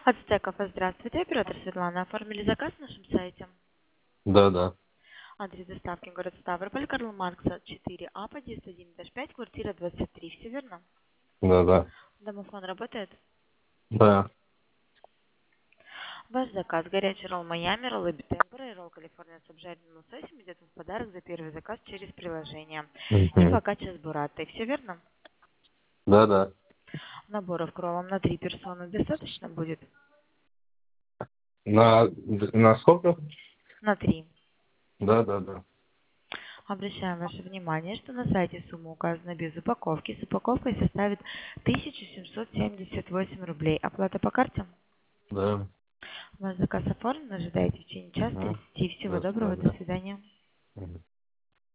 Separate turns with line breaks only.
Ацтеков, здравствуйте. Оператор Светлана. Оформили заказ на нашем сайте.
Да, да,
Адрес доставки город Ставрополь, Карла Маркса, 4А, подъезд 1-5, квартира 23. Все верно?
да, да,
Домофон работает?
да.
Ваш заказ. Горячий ролл Майами, роллы Битемпера и ролл Калифорния с обжаренным лососем идет в подарок за первый заказ через приложение. И
Мгм.
фокачча с бурратой. Все верно?
Да, да.
Наборов к роллам на 3 персоны достаточно будет?
На сколько?
На 3.
Да, да, да.
Обращаем ваше внимание, что на сайте сумма указана без упаковки. С упаковкой составит 1778 рублей. Оплата по карте?
Да.
Ваш заказ оформлен. Ожидайте в течение часа
Мгм.
30. Всего
До
доброго. До
свидания.
свидания.
Мгм.